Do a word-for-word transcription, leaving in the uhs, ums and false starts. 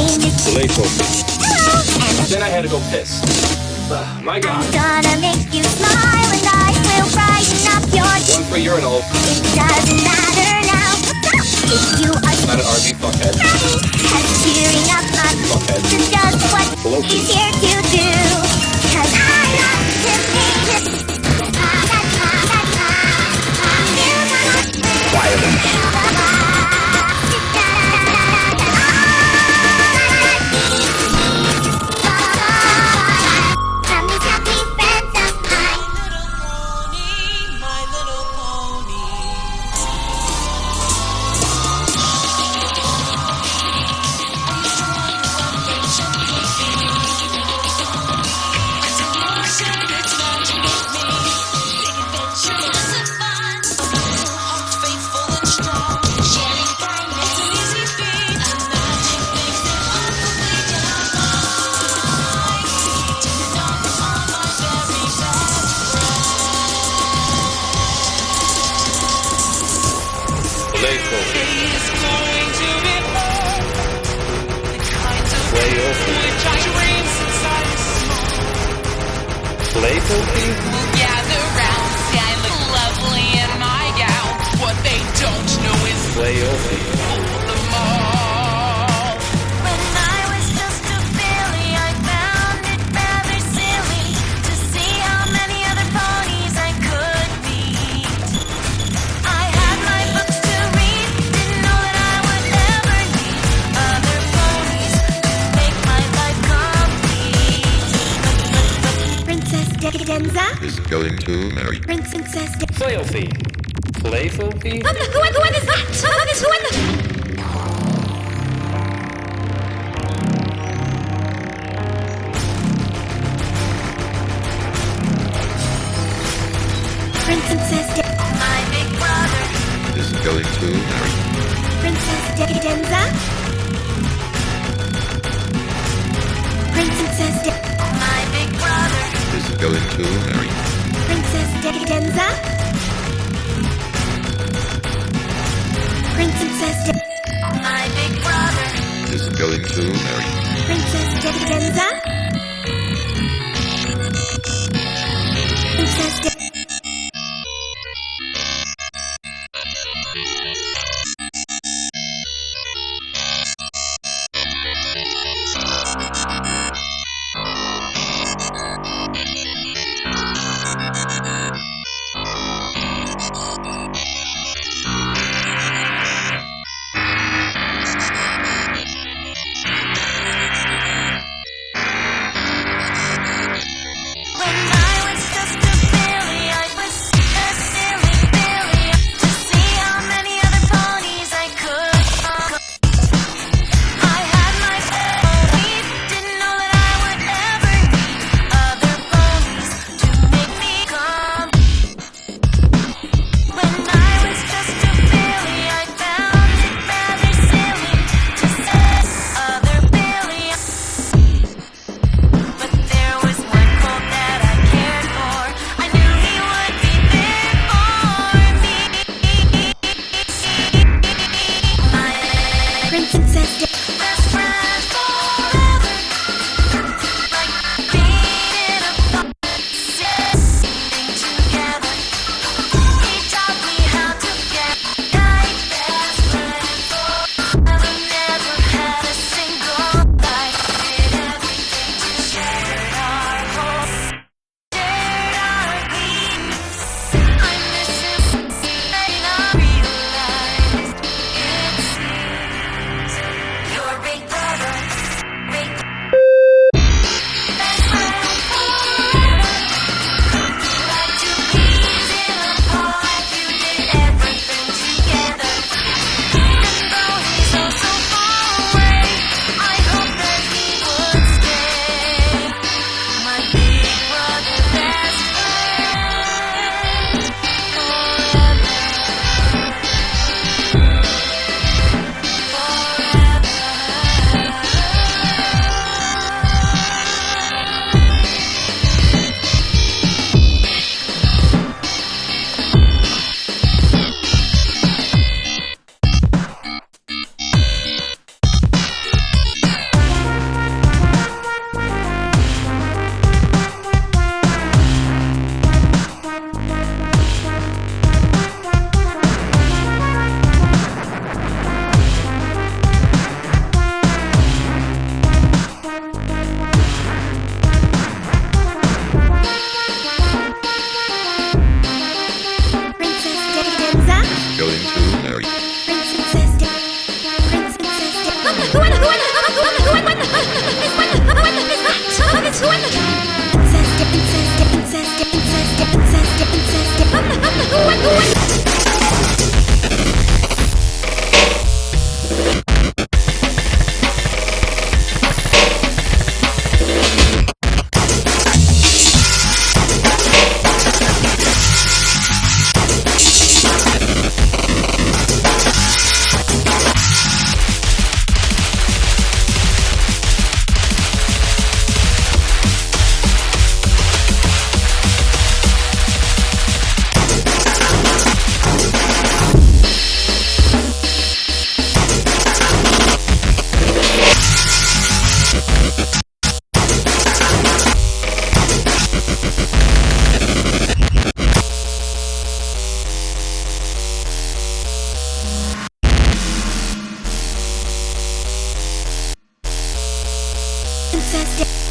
Playful. Then I had to go piss. Uh, my God. I'm gonna make you smile and I will brighten up your day. One for urinal. It doesn't matter now. If you are Not an R V fuckhead. and cheering up my Fuckhead. this is just what Loki. he's here to do. Cause I love to be Playful. It's going to be fun. The kinds of Way things open. which I dream since I was small. Playful. Will gather round, see I look lovely in my gown. What they don't know is Play open. fool them all. When I was just a filly, I found it rather silly to see how many other ponies I could meet. I had my books to read, didn't know that I would ever need other ponies to make my life complete. Princess Decadenza? is going to marry Princess De- Playful. Playful. Who who who is that? Who is who in the Princess De- my big brother. is going to marry Princess Decadenza? Princess De- my big brother. is going to marry Princess Decadenza? Princess De- my big brother. is going to marry Princess Decadenza? Princess De- Princess, who am I? Princess, princess, princess, princess, princess, princess, who am I? Who am I? Who am I? Princess.